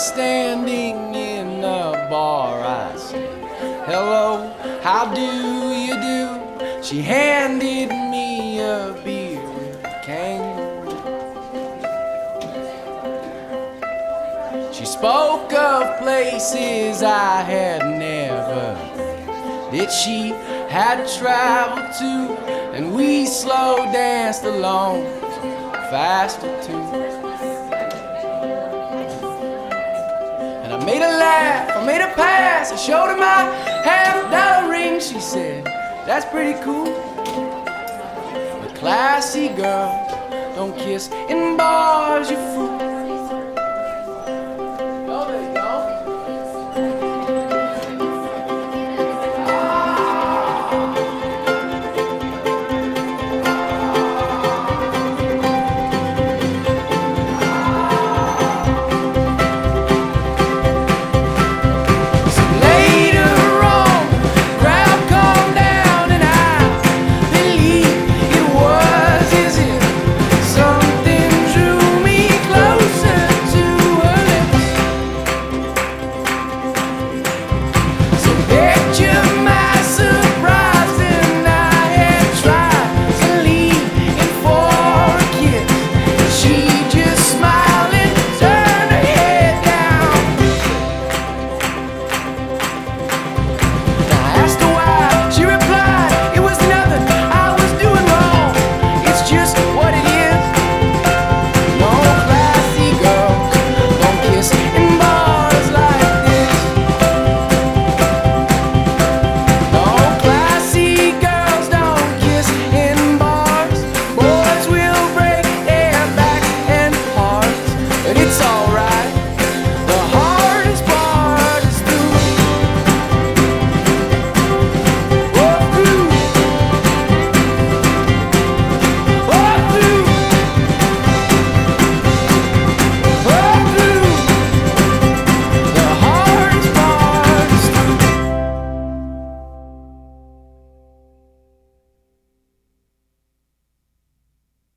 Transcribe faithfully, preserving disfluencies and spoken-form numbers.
standing in a bar. I said, hello, how do you do? She handed me a beer with a kangaroo. She spoke of places I had never been, that she had traveled to, and we slow danced along, faster too. And I made her laugh, I made her pass, I showed her my half dollar ring. She said, that's pretty cool. But classy girls don't kiss in bars, you fool.